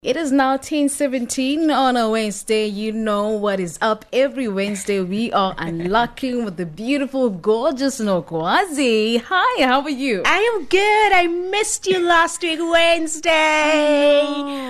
It is now 10:17 on a Wednesday. You know what is up. Every Wednesday we are unlocking with the beautiful, gorgeous Nokwazi. Hi, how are you? I am good. I missed you last week, Wednesday.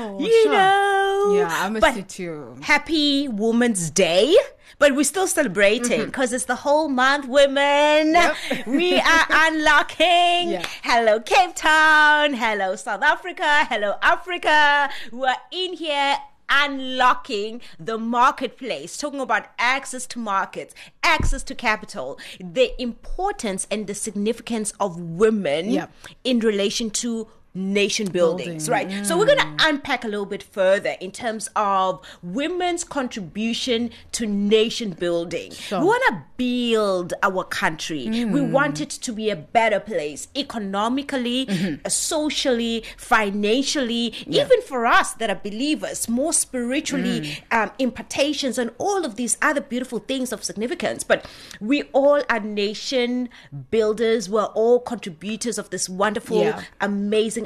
Yeah, I missed you too. Happy Women's Day. But we're still celebrating because it's the whole month, women. Yep. We are unlocking. Yeah. Hello, Cape Town. Hello, South Africa. Hello, Africa. We're in here unlocking the marketplace, talking about access to markets, access to capital, the importance and the significance of women in relation to nation buildings, right? So we're going to unpack a little bit further in terms of women's contribution to nation building. Sure. We want to build our country. We want it to be a better place economically, socially, financially, even for us that are believers, more spiritually, impartations and all of these other beautiful things of significance. But we all are nation builders. We're all contributors of this wonderful, amazing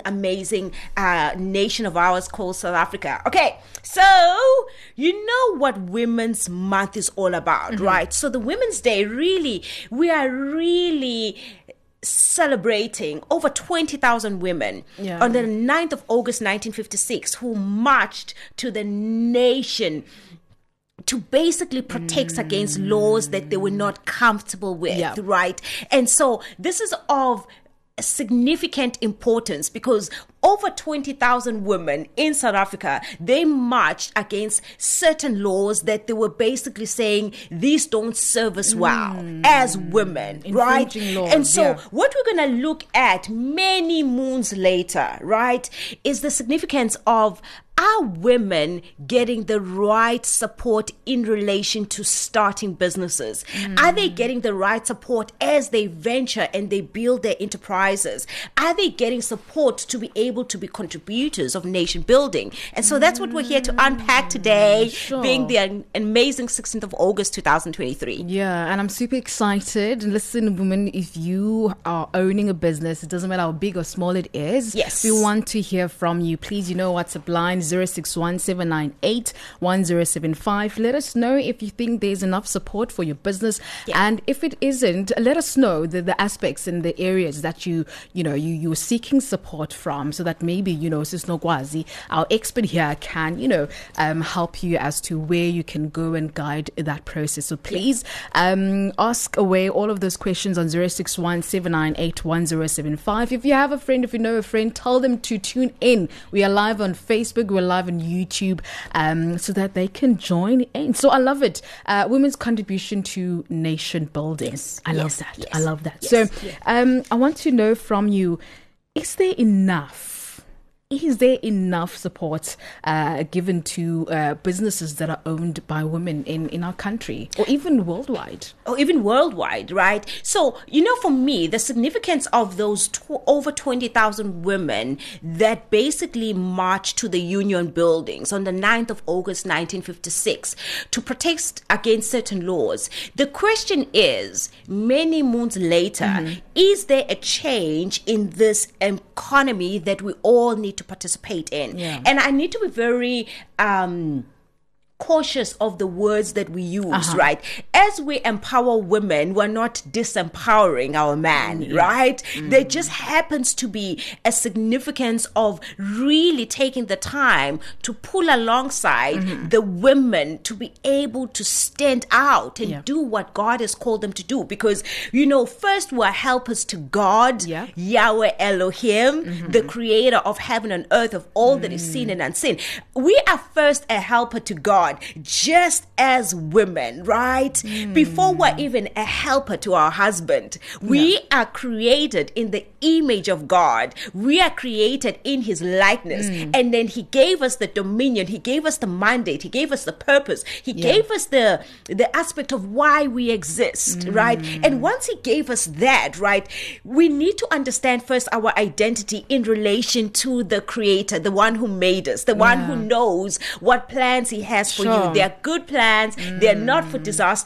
nation of ours called South Africa. Okay, so you know what Women's Month is all about, right? So the Women's Day, we are really celebrating over 20,000 women on the 9th of August 1956 who marched to the nation to basically protect against laws that they were not comfortable with, right? And so this is of significant importance because over 20,000 women in South Africa, they marched against certain laws that they were basically saying these don't serve us well as women, right? Laws, and so what we're going to look at many moons later, right, is the significance of are women getting the right support in relation to starting businesses? Are they getting the right support as they venture and they build their enterprises? Are they getting support to be able to be contributors of nation building? And so that's what we're here to unpack today, being the amazing 16th of August 2023. Yeah, and I'm super excited. Listen, women, if you are owning a business, it doesn't matter how big or small it is. Yes. We want to hear from you. Please, WhatsApp line 0617981075. Let us know if you think there's enough support for your business, and if it isn't, let us know the aspects and the areas that you're seeking support from, so that maybe Sis Nokwazi, our expert here, can help you as to where you can go and guide that process. So please ask away all of those questions on 0617981075. If you have a friend, if you know a friend, tell them to tune in. We are live on Facebook, we're live on YouTube, so that they can join in. So I love it. Women's contribution to nation building. Yes. I love that. Yes. I love that. Yes. So I want to know from you, is there enough support given to businesses that are owned by women in our country or even worldwide? Or even worldwide, right? So, for me, the significance of those over 20,000 women that basically marched to the union buildings on the 9th of August 1956 to protest against certain laws. The question is, many moons later, is there a change in this economy that we all need to participate in? And I need to be very cautious of the words that we use, right? As we empower women, we're not disempowering our man, right? There just happens to be a significance of really taking the time to pull alongside the women to be able to stand out and do what God has called them to do. Because, first we're helpers to God, Yahweh Elohim, the creator of heaven and earth, of all that is seen and unseen. We are first a helper to God, just as women, right? Before we're even a helper to our husband, we are created in the image of God. We are created in his likeness. And then he gave us the dominion. He gave us the mandate. He gave us the purpose. He gave us the aspect of why we exist, right? And once he gave us that, right, we need to understand first our identity in relation to the creator, the one who made us, the one who knows what plans he has for you. They are good plans. They are not for disaster.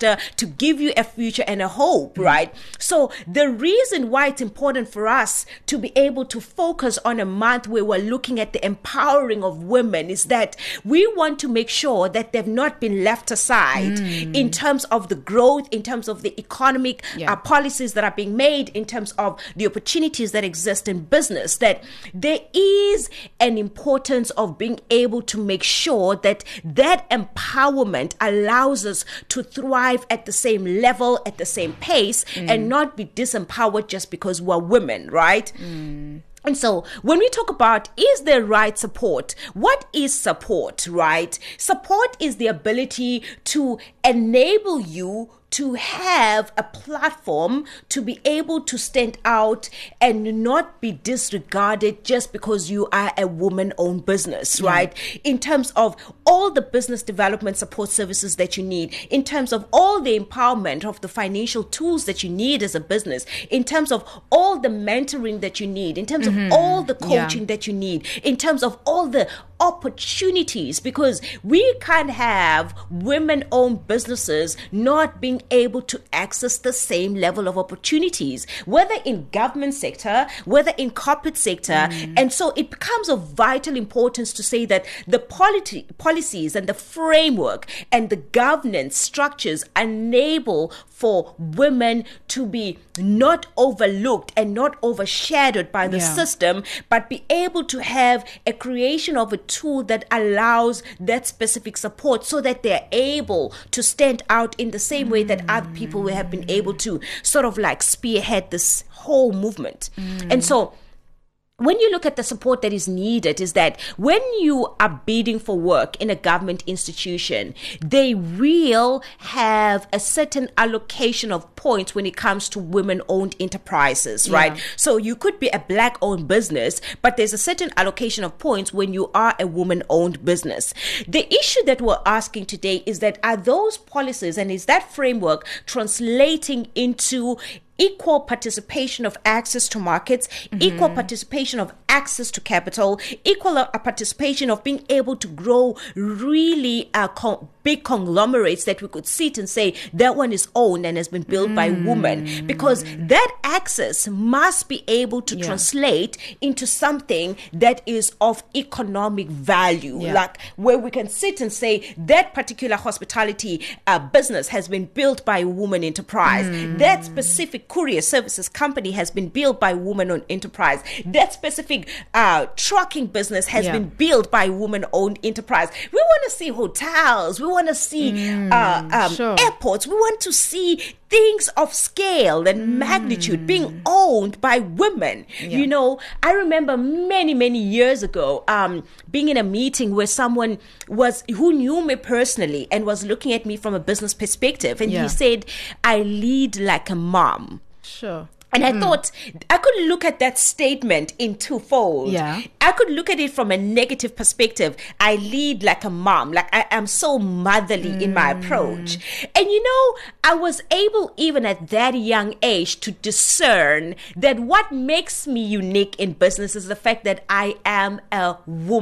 future, to give you a future and a hope, right? So the reason why it's important for us to be able to focus on a month where we're looking at the empowering of women is that we want to make sure that they've not been left aside in terms of the growth, in terms of the economic policies that are being made, in terms of the opportunities that exist in business, that there is an importance of being able to make sure that that empowerment allows us to thrive at the same level, at the same pace, and not be disempowered just because we're women, right? And so when we talk about is there right support, what is support, right? Support is the ability to enable you to have a platform to be able to stand out and not be disregarded just because you are a woman-owned business, right? In terms of all the business development support services that you need, in terms of all the empowerment of the financial tools that you need as a business, in terms of all the mentoring that you need, in terms of all the coaching that you need, in terms of all the opportunities, because we can't have women-owned businesses not being able to access the same level of opportunities, whether in government sector, whether in corporate sector. And so it becomes of vital importance to say that the policies and the framework and the governance structures enable for women to be not overlooked and not overshadowed by the system, but be able to have a creation of a tool that allows that specific support so that they're able to stand out in the same way that other people have been able to sort of like spearhead this whole movement. And so when you look at the support that is needed, is that when you are bidding for work in a government institution, they will have a certain allocation of points when it comes to women-owned enterprises, right? So you could be a black-owned business, but there's a certain allocation of points when you are a woman-owned business. The issue that we're asking today is that are those policies and is that framework translating into equal participation of access to markets, equal participation of access to capital, equal participation of being able to grow really big conglomerates that we could sit and say that one is owned and has been built by women, because that access must be able to translate into something that is of economic value, like where we can sit and say that particular hospitality business has been built by a woman enterprise, that specific courier services company has been built by a woman-owned enterprise, that specific trucking business has been built by a woman-owned enterprise. We want to see hotels, we want to see airports, we want to see things of scale and magnitude being owned by women. You know, I remember many years ago being in a meeting where someone who knew me personally and was looking at me from a business perspective, and he said, I lead like a mom. And I thought I could look at that statement in twofold. I could look at it from a negative perspective. I lead like a mom, like I am so motherly in my approach. And you know, I was able even at that young age to discern that what makes me unique in business is the fact that I am a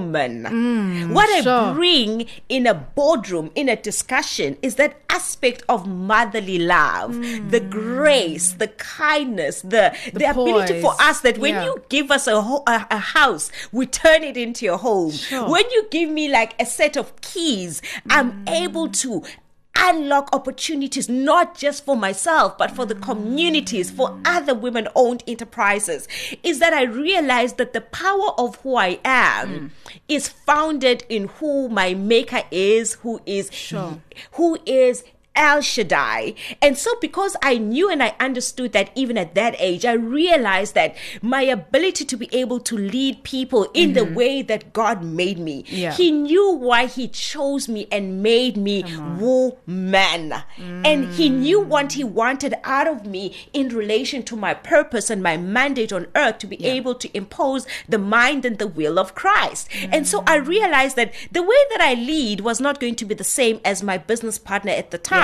woman. What I bring in a boardroom, in a discussion, is that aspect of motherly love, the grace, the kindness, the ability for us that when you give us a house, we turn it into a home. When you give me like a set of keys, I'm able to unlock opportunities, not just for myself, but for the communities, for other women-owned enterprises, is that I realized that the power of who I am is founded in who my maker is, who is El Shaddai. And so because I knew and I understood that even at that age, I realized that my ability to be able to lead people in the way that God made me, He knew why He chose me and made me woman. And He knew what He wanted out of me in relation to my purpose and my mandate on earth to be able to impose the mind and the will of Christ. And so I realized that the way that I lead was not going to be the same as my business partner at the time.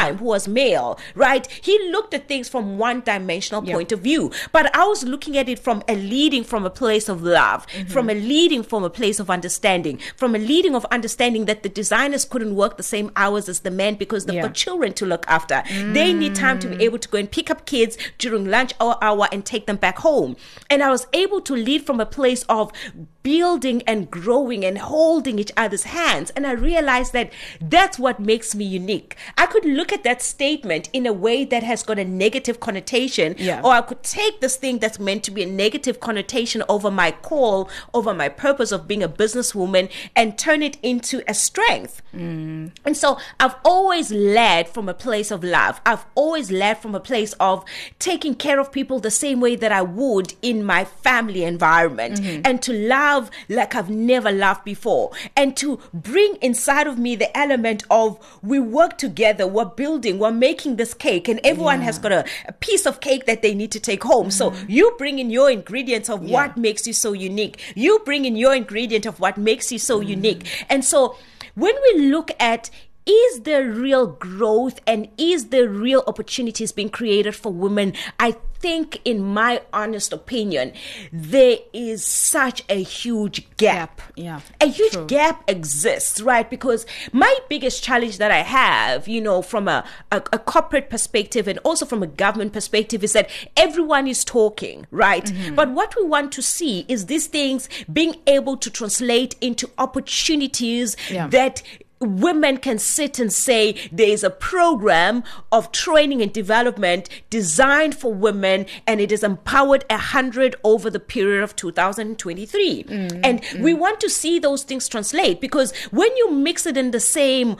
time, who was male, right? He looked at things from one dimensional point of view. But I was looking at it from a leading from a place of love, from a leading from a place of understanding, from a leading of understanding that the designers couldn't work the same hours as the men because they've got children to look after. They need time to be able to go and pick up kids during lunch hour and take them back home. And I was able to lead from a place of building and growing and holding each other's hands. And I realized that that's what makes me unique. I could look at that statement in a way that has got a negative connotation, or I could take this thing that's meant to be a negative connotation over my call, over my purpose of being a businesswoman, and turn it into a strength. And so I've always led from a place of love. I've always led from a place of taking care of people the same way that I would in my family environment, and to love like I've never loved before, and to bring inside of me the element of we work together, we're building, we're making this cake, and everyone has got a piece of cake that they need to take home. So you bring in your ingredients of what makes you so unique. You bring in your ingredient of what makes you so unique. And so when we look at is there real growth and is there real opportunities being created for women, I think, in my honest opinion, there is such a huge gap. A huge gap exists, right? Because my biggest challenge that I have, from a corporate perspective and also from a government perspective, is that everyone is talking, right? But what we want to see is these things being able to translate into opportunities that women can sit and say there is a program of training and development designed for women, and it is empowered 100 over the period of 2023. And we want to see those things translate, because when you mix it in the same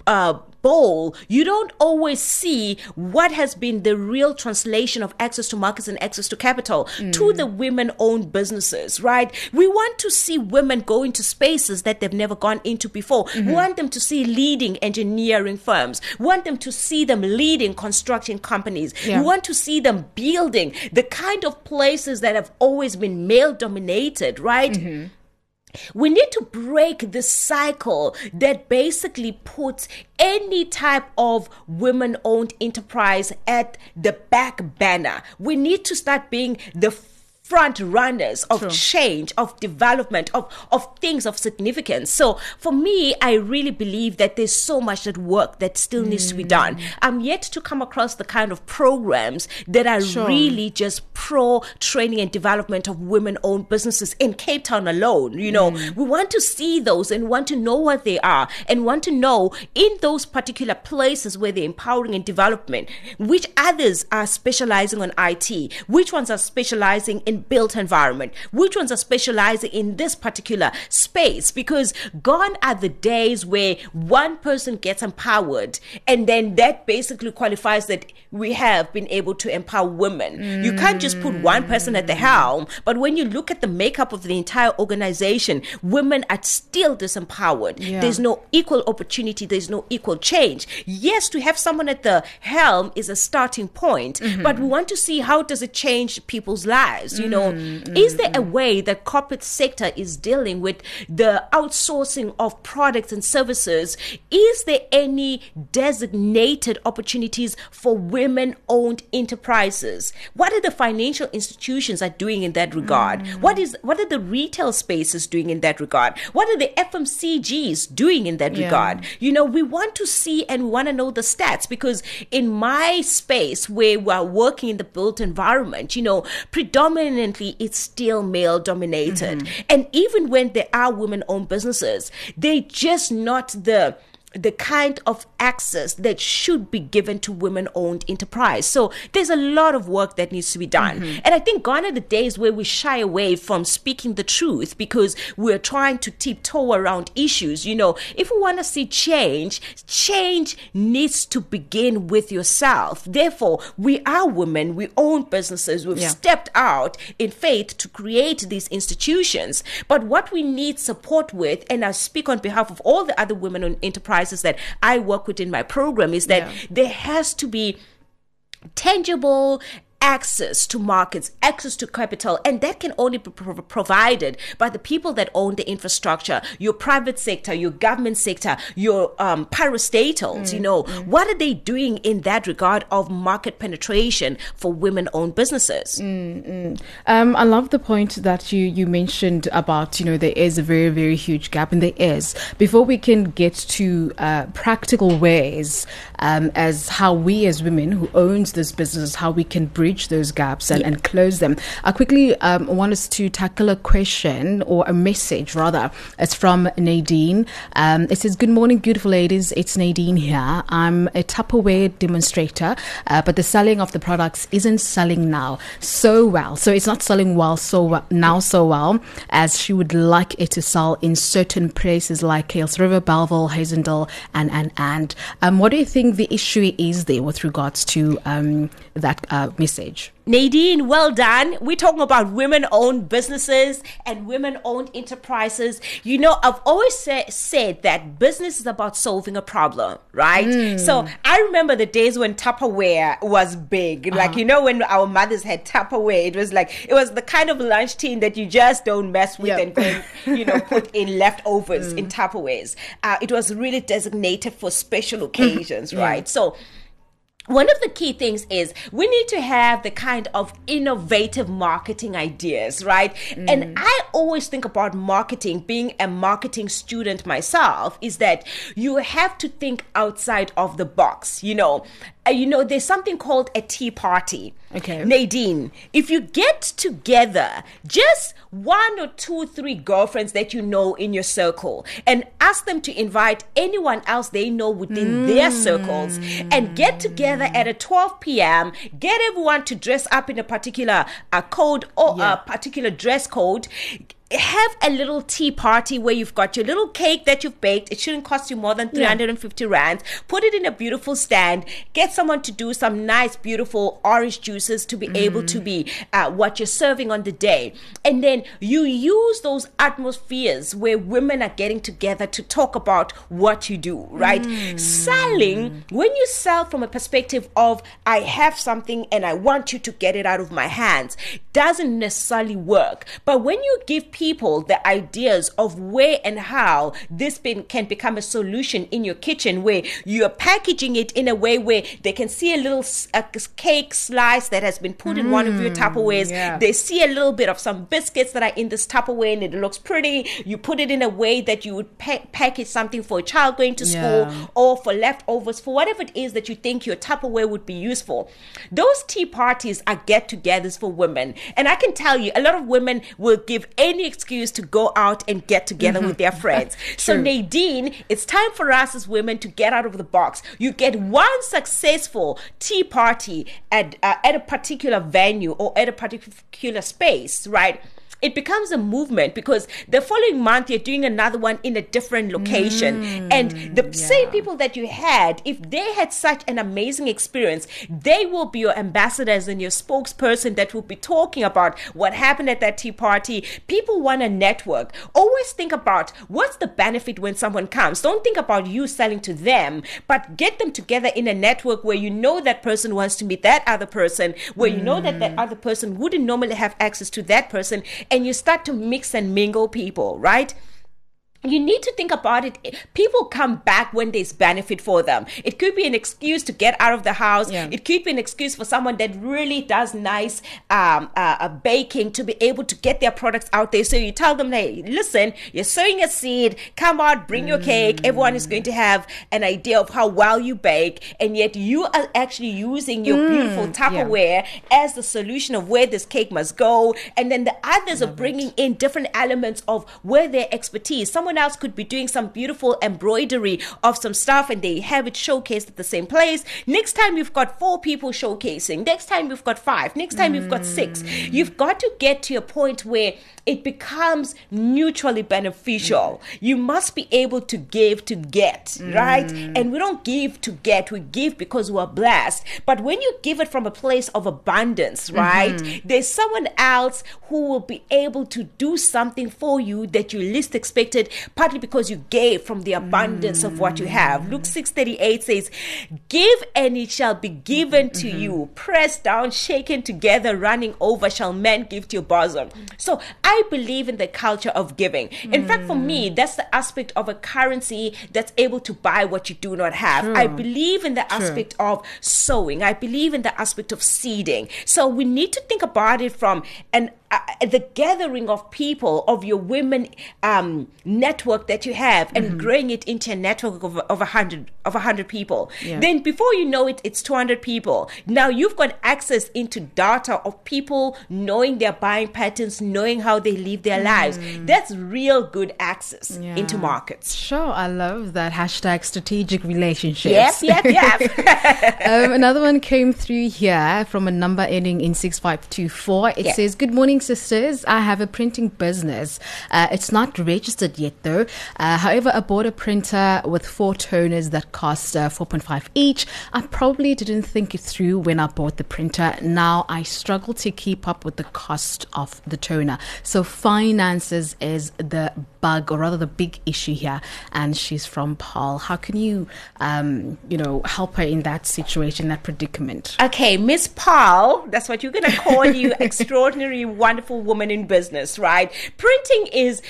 bowl, you don't always see what has been the real translation of access to markets and access to capital to the women-owned businesses, right? We want to see women go into spaces that they've never gone into before. We want them to see leading engineering firms. We want them to see them leading construction companies. We want to see them building the kind of places that have always been male-dominated, right? We need to break the cycle that basically puts any type of women-owned enterprise at the back banner. We need to start being the front runners of change, of development, of things of significance. So for me, I really believe that there's so much work that still needs to be done. I'm yet to come across the kind of programs that are really just pro training and development of women-owned businesses in Cape Town alone. We want to see those and want to know what they are, and want to know in those particular places where they're empowering and development, which others are specializing on IT, which ones are specializing in built environment, which ones are specializing in this particular space, because gone are the days where one person gets empowered and then that basically qualifies that we have been able to empower women. You can't just put one person at the helm, but when you look at the makeup of the entire organization, women are still disempowered. There's no equal opportunity, there's no equal change. Yes, to have someone at the helm is a starting point, but we want to see how does it change people's lives. Is there a way that corporate sector is dealing with the outsourcing of products and services? Is there any designated opportunities for women-owned enterprises? What are the financial institutions are doing in that regard? What are the retail spaces doing in that regard? What are the FMCGs doing in that regard? We want to see and we want to know the stats, because in my space where we're working in the built environment, predominantly it's still male dominated. And even when there are women-owned businesses, they're just not the kind of access that should be given to women-owned enterprise. So there's a lot of work that needs to be done. And I think gone are the days where we shy away from speaking the truth because we're trying to tiptoe around issues. If we want to see change needs to begin with yourself. Therefore, we are women, we own businesses, we've stepped out in faith to create these institutions. But what we need support with, and I speak on behalf of all the other women-owned enterprises that I work with in my program, is that there has to be tangible access to markets, access to capital, and that can only be provided by the people that own the infrastructure, your private sector, your government sector, your parastatals. What are they doing in that regard of market penetration for women-owned businesses? I love the point that you mentioned about, there is a very, very huge gap, and there is. Before we can get to practical ways as how we as women who owns this business, how we can bridge those gaps and close them. I quickly want us to tackle a question, or a message rather. It's from Nadine. It says, "Good morning, beautiful ladies. It's Nadine here. I'm a Tupperware demonstrator, but the selling of the products isn't selling now so well. So it's not selling so well as she would like it to sell in certain places like Kuils River, Bellville, Hazendale, and what do you think the issue is there with regards to that message?" Nadine, well done. We're talking about women-owned businesses and women-owned enterprises. I've always said that business is about solving a problem, right? So I remember the days when Tupperware was big. Like, when our mothers had Tupperware, it was the kind of lunch tin that you just don't mess with and then, put in leftovers in Tupperwares. It was really designated for special occasions, right? So one of the key things is we need to have the kind of innovative marketing ideas, right? And I always think about marketing, being a marketing student myself, is that you have to think outside of the box. There's something called a tea party. Okay. Nadine, if you get together just 1 or 2, 3 girlfriends that you know in your circle and ask them to invite anyone else they know within their circles and get together at a 12 p.m., get everyone to dress up in a particular code or a particular dress code, have a little tea party where you've got your little cake that you've baked. It shouldn't cost you more than 350 rands. Put it in a beautiful stand. Get someone to do some nice, beautiful orange juices to be able to be what you're serving on the day. And then you use those atmospheres where women are getting together to talk about what you do, right? Selling, when you sell from a perspective of, I have something and I want you to get it out of my hands, doesn't necessarily work. But when you give people the ideas of where and how this can become a solution in your kitchen, where you're packaging it in a way where they can see a little cake slice that has been put in one of your Tupperwares. They see a little bit of some biscuits that are in this Tupperware and it looks pretty. You put it in a way that you would package something for a child going to school or for leftovers, for whatever it is that you think your Tupperware would be useful. Those tea parties are get-togethers for women. And I can tell you, a lot of women will give any excuse to go out and get together with their friends. So Nadine, it's time for us as women to get out of the box. You get one successful tea party at a particular venue or at a particular space, right? It becomes a movement, because the following month you're doing another one in a different location. And the same people that you had, if they had such an amazing experience, they will be your ambassadors and your spokesperson that will be talking about what happened at that tea party. People want to network. Always think about what's the benefit when someone comes. Don't think about you selling to them, but get them together in a network where you know that person wants to meet that other person, where you know that that other person wouldn't normally have access to that person. And you start to mix and mingle people, right? You need to think about it. People come back when there's benefit for them. It could be an excuse to get out of the house. It could be an excuse for someone that really does nice baking to be able to get their products out there. So you tell them, hey, listen, you're sowing a seed. Come out, bring your cake. Everyone is going to have an idea of how well you bake. And yet you are actually using your beautiful Tupperware as the solution of where this cake must go. And then the others are bringing in different elements of where their expertise. Someone else could be doing some beautiful embroidery of some stuff and they have it showcased at the same place. Next time you've got 4 people showcasing. Next time you've got 5. Next time you've got 6. You've got to get to a point where it becomes mutually beneficial. You must be able to give to get, right? And we don't give to get. We give because we're blessed. But when you give it from a place of abundance, right? There's someone else who will be able to do something for you that you least expected, partly because you gave from the abundance of what you have. Luke 6:38 says, give and it shall be given to you. Pressed down, shaken together, running over, shall men give to your bosom. So I believe in the culture of giving. In fact, for me, that's the aspect of a currency that's able to buy what you do not have. True. I believe in the aspect of sowing. I believe in the aspect of seeding. So we need to think about it from the gathering of people, of your women network that you have, and growing it into a network of 100 people. Yeah. Then before you know it, it's 200 people. Now you've got access into data of people, knowing their buying patterns, knowing how they live their lives. That's real good access into markets. Sure, I love that hashtag strategic relationships. Yep. Another one came through here from a number ending in 6524. It says, good morning, sisters. I have a printing business. It's not registered yet though. However, I bought a printer with 4 toners that cost 4.5 each. I probably didn't think it through when I bought the printer. Now I struggle to keep up with the cost of the toner. So finances is the bug, or rather the big issue here. And she's from Paul. How can you, help her in that situation, that predicament? Okay, Miss Paul, that's what you're going to call you, extraordinary, wonderful woman in business, right? Printing is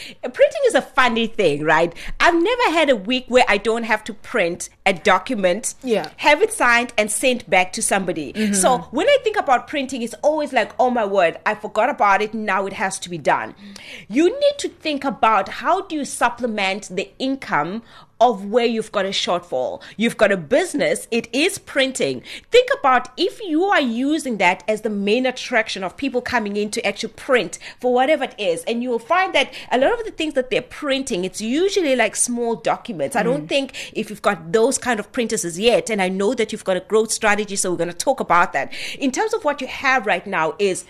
a funny thing, right? I've never had a week where I don't have to print a document, have it signed and sent back to somebody. So when I think about printing, it's always like, oh my word, I forgot about it. Now it has to be done. You need to think about, how do you supplement the income of where you've got a shortfall? You've got a business, it is printing. Think about if you are using that as the main attraction of people coming in to actually print for whatever it is, and you will find that a lot of the things that they're printing, it's usually like small documents. I don't think if you've got those kind of printers as yet, and I know that you've got a growth strategy, so we're going to talk about that. In terms of what you have right now is,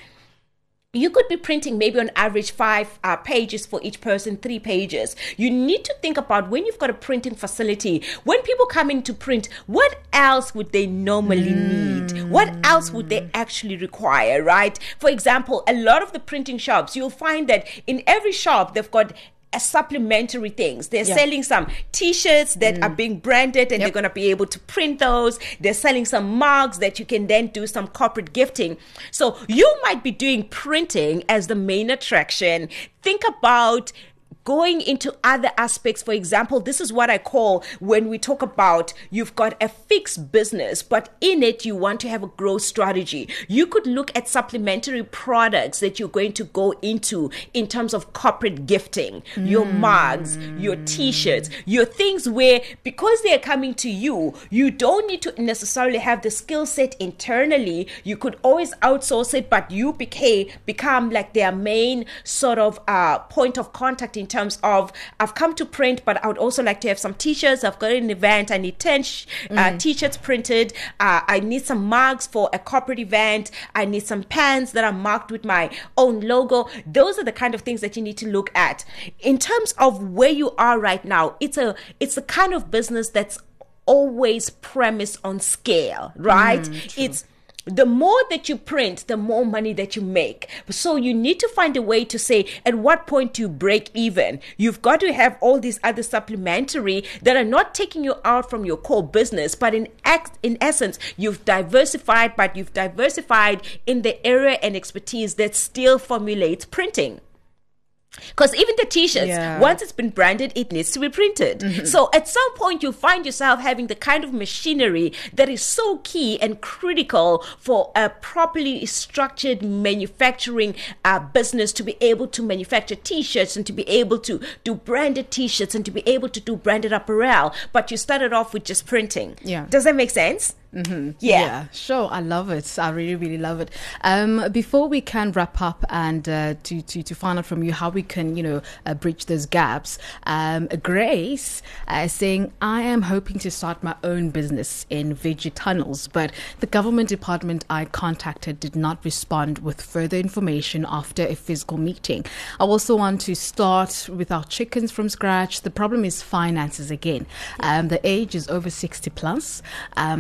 you could be printing maybe on average 5 pages for each person, 3 pages. You need to think about, when you've got a printing facility, when people come in to print, what else would they normally need? What else would they actually require, right? For example, a lot of the printing shops, you'll find that in every shop, they've got supplementary things. They're selling some t-shirts that are being branded, and they're going to be able to print those. They're selling some mugs that you can then do some corporate gifting. So you might be doing printing as the main attraction. Think about going into other aspects. For example, this is what I call, when we talk about you've got a fixed business, but in it you want to have a growth strategy. You could look at supplementary products that you're going to go into in terms of corporate gifting, your mugs, your t-shirts, your things where, because they're coming to you, you don't need to necessarily have the skill set internally. You could always outsource it, but you become like their main sort of point of contact in terms of, I've come to print, but I would also like to have some t-shirts. I've got an event, I need 10 t-shirts printed. I need some mugs for a corporate event. I need some pens that are marked with my own logo. Those are the kind of things that you need to look at. In terms of where you are right now, it's a kind of business that's always premised on scale, right? It's the more that you print, the more money that you make. So you need to find a way to say, at what point do you break even? You've got to have all these other supplementary that are not taking you out from your core business, but in essence, you've diversified, but you've diversified in the area and expertise that still formulates printing. Because even the t-shirts, once it's been branded, it needs to be printed. So at some point, you'll find yourself having the kind of machinery that is so key and critical for a properly structured manufacturing business to be able to manufacture t-shirts and to be able to do branded t-shirts and to be able to do branded apparel. But you started off with just printing. Does that make sense? Yeah, sure. I love it. I really, really love it. Before we can wrap up and to find out from you how we can, bridge those gaps, Grace saying, I am hoping to start my own business in veggie tunnels, but the government department I contacted did not respond with further information after a physical meeting. I also want to start with our chickens from scratch. The problem is finances again. The age is over 60 plus, and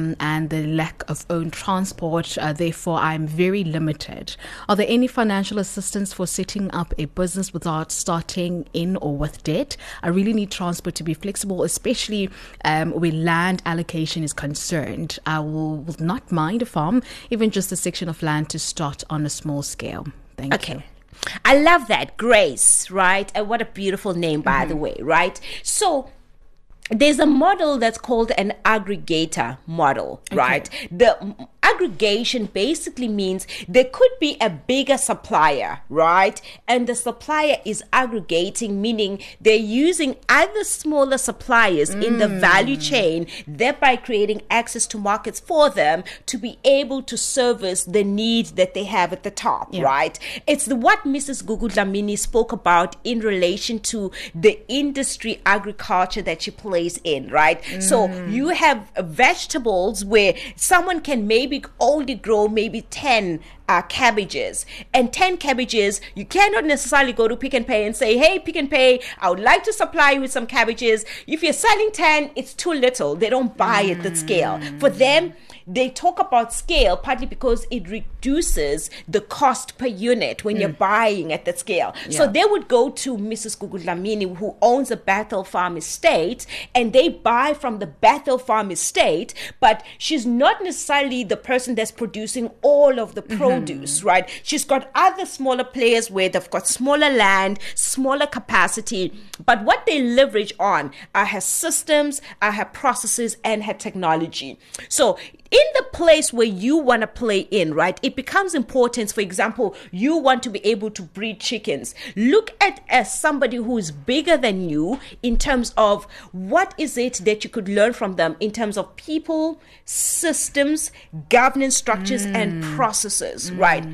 and the lack of own transport. Therefore, I'm very limited. Are there any financial assistance for setting up a business without starting in or with debt? I really need transport to be flexible, especially where land allocation is concerned. I will not mind a farm, even just a section of land to start on a small scale. Thank you. I love that, Grace, right? And what a beautiful name, by the way, right? So there's a model that's called an aggregator model, right? The aggregation basically means there could be a bigger supplier, right? And the supplier is aggregating, meaning they're using other smaller suppliers in the value chain, thereby creating access to markets for them to be able to service the need that they have at the top, right? It's what Mrs. Gugu Dlamini spoke about in relation to the industry agriculture that she plays in, right? So you have vegetables where someone can maybe only grow maybe 10 cabbages, and 10 cabbages, you cannot necessarily go to Pick n Pay and say, hey, Pick n Pay, I would like to supply you with some cabbages. If you're selling 10, it's too little. They don't buy at that scale. For them, they talk about scale partly because it reduces the cost per unit when you're buying at that scale. So they would go to Mrs. Gugu Dlamini, who owns a Bethel Farm Estate, and they buy from the Bethel Farm Estate, but she's not necessarily the person that's producing all of the produce, right? She's got other smaller players where they've got smaller land, smaller capacity, but what they leverage on are her systems, are her processes, and her technology. So in the place where you want to play in, right, it becomes important. For example, you want to be able to breed chickens. Look at as somebody who is bigger than you in terms of what is it that you could learn from them in terms of people, systems, governance structures, and processes, right?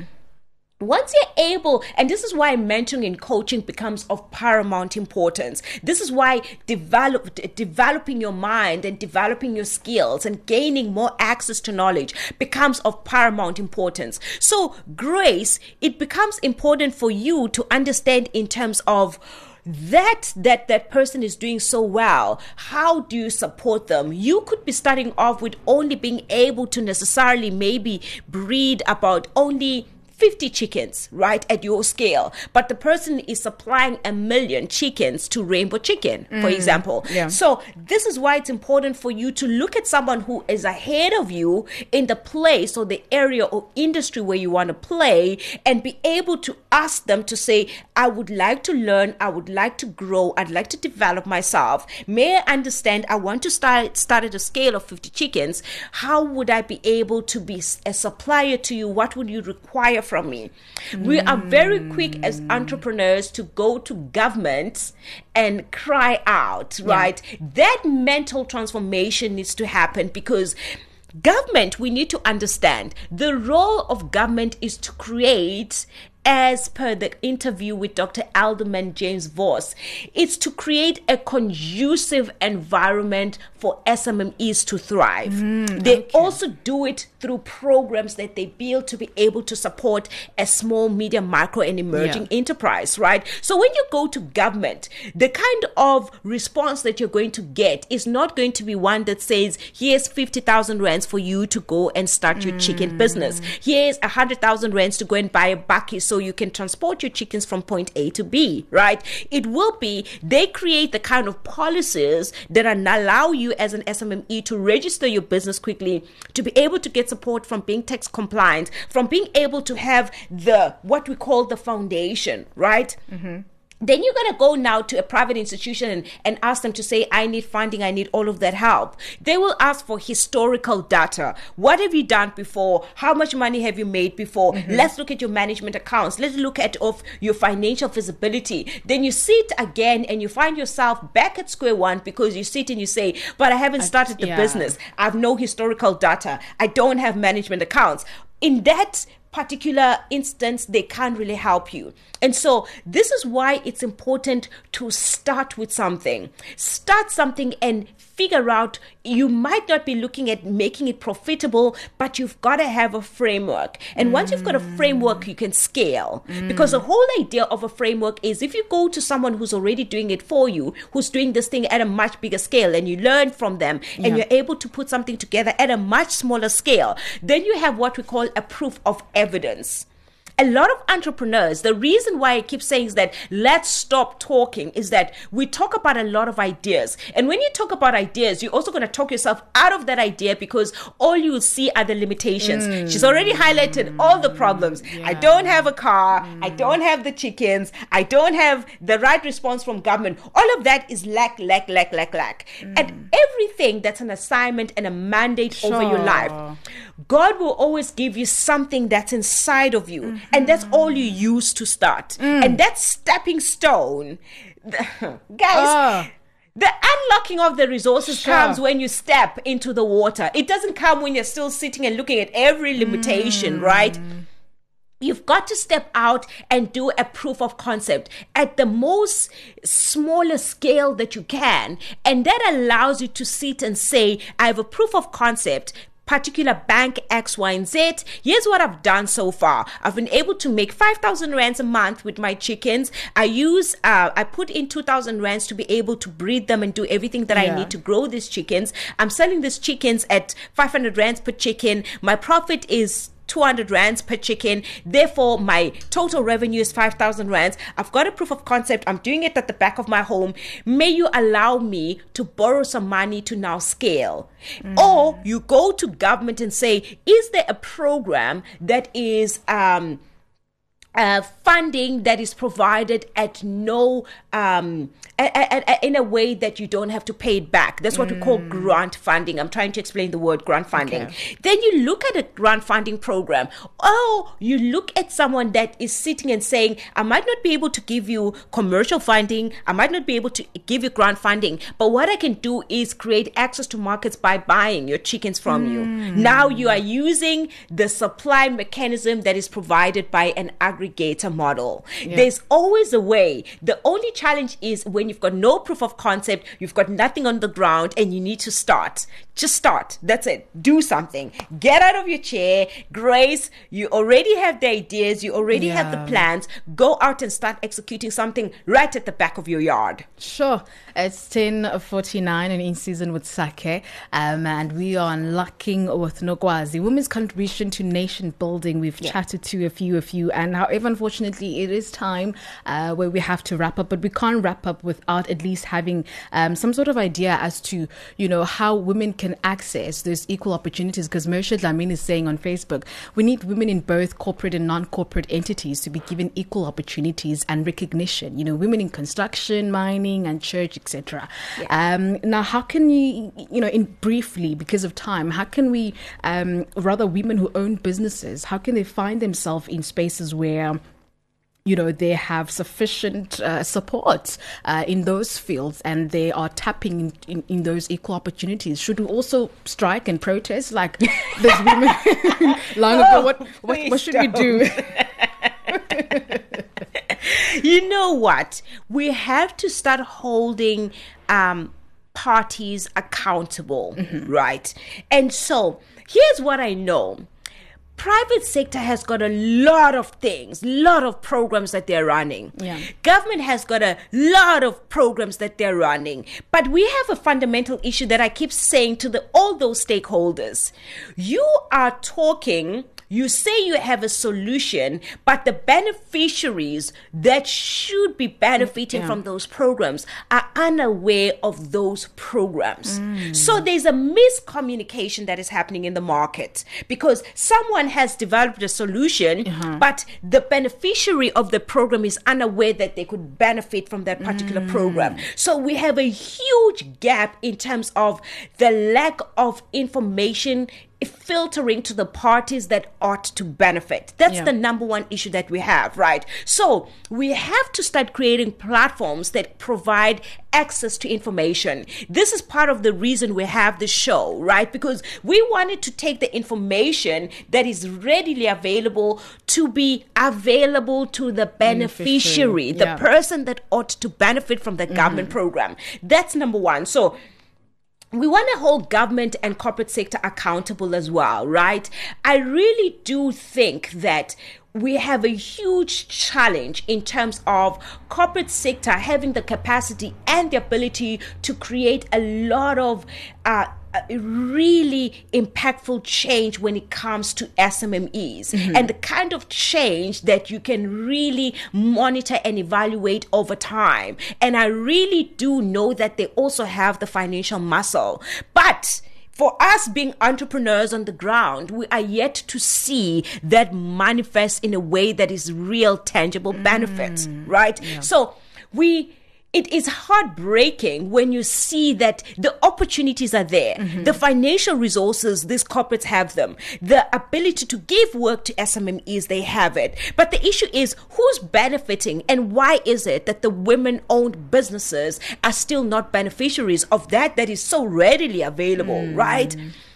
Once you're able, and this is why mentoring and coaching becomes of paramount importance. This is why developing your mind and developing your skills and gaining more access to knowledge becomes of paramount importance. So, Grace, it becomes important for you to understand in terms of that person is doing so well. How do you support them? You could be starting off with only being able to necessarily maybe breed about only 50 chickens, right, at your scale, but the person is supplying 1 million chickens to Rainbow Chicken, for example. So this is why it's important for you to look at someone who is ahead of you in the place or the area or industry where you want to play, and be able to ask them to say, I would like to learn, I would like to grow, I'd like to develop myself. May I understand, I want to start at a scale of 50 chickens. How would I be able to be a supplier to you? What would you require from me? We are very quick as entrepreneurs to go to government and cry out, right? That mental transformation needs to happen, because government, we need to understand the role of government is to create, as per the interview with Dr. Alderman James Voss, it's to create a conducive environment for SMMEs to thrive. They also do it through programs that they build to be able to support a small, medium, micro, and emerging enterprise, right? So when you go to government, the kind of response that you're going to get is not going to be one that says, here's 50,000 rands for you to go and start your chicken business. Here's 100,000 rands to go and buy a bakkie so you can transport your chickens from point A to B, right? It will be, they create the kind of policies that allow you as an SMME to register your business quickly, to be able to get support from being tax compliant, from being able to have what we call the foundation, right? Then you're going to go now to a private institution and ask them to say, I need funding, I need all of that help. They will ask for historical data. What have you done before? How much money have you made before? Let's look at your management accounts. Let's look at your financial feasibility. Then you sit again and you find yourself back at square one, because you sit and you say, but I haven't started the business. I have no historical data. I don't have management accounts. In that particular instance, they can't really help you. And so this is why it's important to start with something. Start something and figure out, you might not be looking at making it profitable, but you've got to have a framework. And once you've got a framework, you can scale. Because the whole idea of a framework is if you go to someone who's already doing it for you, who's doing this thing at a much bigger scale, and you learn from them, and you're able to put something together at a much smaller scale, then you have what we call a proof of evidence. A lot of entrepreneurs, the reason why I keep saying is that let's stop talking is that we talk about a lot of ideas. And when you talk about ideas, you're also going to talk yourself out of that idea because all you will see are the limitations. She's already highlighted all the problems. I don't have a car. I don't have the chickens. I don't have the right response from government. All of that is lack. And everything that's an assignment and a mandate over your life, God will always give you something that's inside of you. And that's all you use to start. And that stepping stone, guys, the unlocking of the resources comes when you step into the water. It doesn't come when you're still sitting and looking at every limitation, right? You've got to step out and do a proof of concept at the most smaller scale that you can. And that allows you to sit and say, I have a proof of concept, particular bank X, Y, and Z. Here's what I've done so far. I've been able to make 5,000 rands a month with my chickens. I put in 2,000 rands to be able to breed them and do everything that I need to grow these chickens. I'm selling these chickens at 500 rands per chicken. My profit is 200 rands per chicken. Therefore, my total revenue is 5,000 rands. I've got a proof of concept. I'm doing it at the back of my home. May you allow me to borrow some money to now scale? Or you go to government and say, is there a program that is funding that is provided at no in a way that you don't have to pay it back? That's what we call grant funding. I'm trying to explain the word grant funding. Then you look at a grant funding program. Oh, you look at someone that is sitting and saying, I might not be able to give you commercial funding. I might not be able to give you grant funding. But what I can do is create access to markets by buying your chickens from you. Now you are using the supply mechanism that is provided by an aggregator model. There's always a way. The only challenge is when you've got no proof of concept, you've got nothing on the ground, and you need to start. Just start. That's it. Do something. Get out of your chair. Grace, you already have the ideas. You already have the plans. Go out and start executing something right at the back of your yard. Sure. It's 10:49 and in season with Sake. And we are unlocking with Nogwazi. Women's contribution to nation building. We've chatted to a few. And however, unfortunately, it is time where we have to wrap up. But we can't wrap up without at least having some sort of idea as to, how women can access those equal opportunities. Because Moshe Dlamini is saying on Facebook, we need women in both corporate and non-corporate entities to be given equal opportunities and recognition. Women in construction, mining, and church, etc. Now, how can you, briefly, because of time, how can we, rather women who own businesses, how can they find themselves in spaces where they have sufficient support in those fields and they are tapping in those equal opportunities? Should we also strike and protest like those women long ago? What should we do? You know what? We have to start holding parties accountable, right? And so here's what I know. Private sector has got a lot of things, lot of programs that they're running. Government has got a lot of programs that they're running. But we have a fundamental issue that I keep saying to all those stakeholders. You are talking, you say you have a solution, but the beneficiaries that should be benefiting from those programs are unaware of those programs. So there's a miscommunication that is happening in the market because someone has developed a solution, but the beneficiary of the program is unaware that they could benefit from that particular program. So we have a huge gap in terms of the lack of information filtering to the parties that ought to benefit. That's the number one issue that we have, right? So we have to start creating platforms that provide access to information. This is part of the reason we have the show, right? Because we wanted to take the information that is readily available to be available to the beneficiary, the person that ought to benefit from the government program. That's number one. So we want to hold government and corporate sector accountable as well, right? I really do think that we have a huge challenge in terms of corporate sector having the capacity and the ability to create a lot of really impactful change when it comes to SMMEs, and the kind of change that you can really monitor and evaluate over time. And I really do know that they also have the financial muscle. But for us being entrepreneurs on the ground, we are yet to see that manifest in a way that is real, tangible benefits, right? Yeah. So it is heartbreaking when you see that the opportunities are there, the financial resources, these corporates have them, the ability to give work to SMMEs, they have it. But the issue is who's benefiting, and why is it that the women-owned businesses are still not beneficiaries of that is so readily available, right?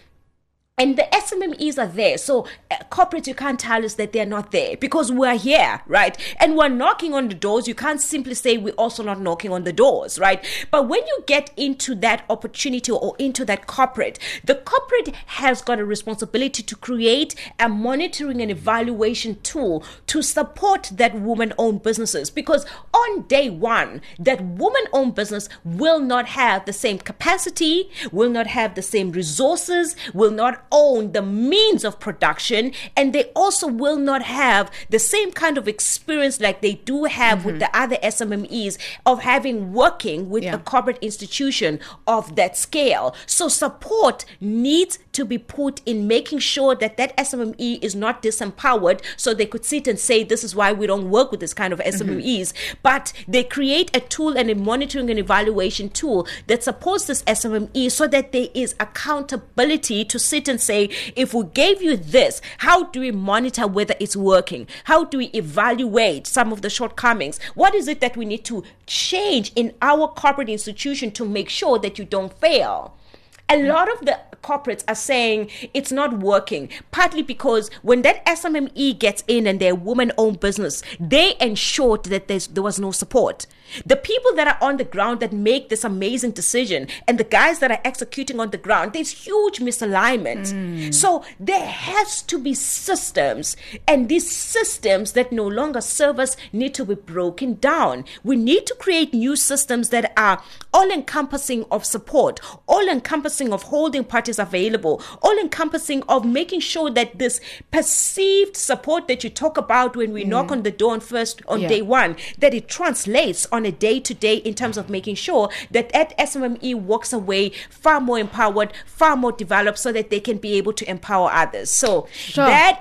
And the SMMEs are there. So corporates, you can't tell us that they're not there because we're here, right? And we're knocking on the doors. You can't simply say we're also not knocking on the doors, right? But when you get into that opportunity or into that corporate, the corporate has got a responsibility to create a monitoring and evaluation tool to support that woman-owned businesses. Because on day one, that woman-owned business will not have the same capacity, will not have the same resources, will not own the means of production, and they also will not have the same kind of experience like they do have with the other SMMEs of working with a corporate institution of that scale. So support needs to be put in making sure that SMME is not disempowered, so they could sit and say this is why we don't work with this kind of SMMEs, but they create a tool and a monitoring and evaluation tool that supports this SMME so that there is accountability to sit and say, if we gave you this, how do we monitor whether it's working? How do we evaluate some of the shortcomings? What is it that we need to change in our corporate institution to make sure that you don't fail? A lot of the corporates are saying it's not working, partly because when that SMME gets in and they're a woman-owned business, they ensured that there was no support. The people that are on the ground that make this amazing decision and the guys that are executing on the ground, there's huge misalignment. So there has to be systems, and these systems that no longer serve us need to be broken down. We need to create new systems that are all-encompassing of support, all-encompassing of holding parties available, all-encompassing of making sure that this perceived support that you talk about when we knock on the door on day one, that it translates on a day-to-day in terms of making sure that SMME walks away far more empowered, far more developed, so that they can be able to empower others. So that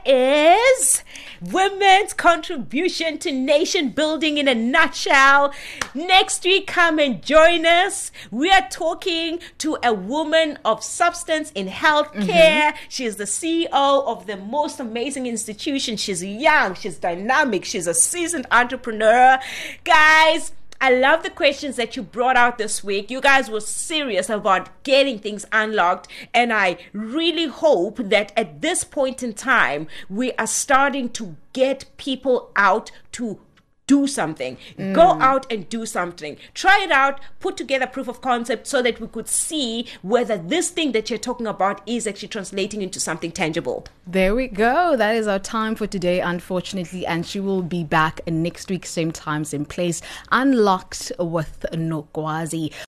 is women's contribution to nation building in a nutshell. Next week, come and join us. We are talking to a woman of substance in healthcare. She is the CEO of the most amazing institution. She's young, she's dynamic, she's a seasoned entrepreneur. Guys, I love the questions that you brought out this week. You guys were serious about getting things unlocked, and I really hope that at this point in time, we are starting to get people out to do something. Go out and do something. Try it out, put together proof of concept so that we could see whether this thing that you're talking about is actually translating into something tangible. There we go. That is our time for today, unfortunately, and she will be back next week, same time, same place, unlocked with Nokwazi.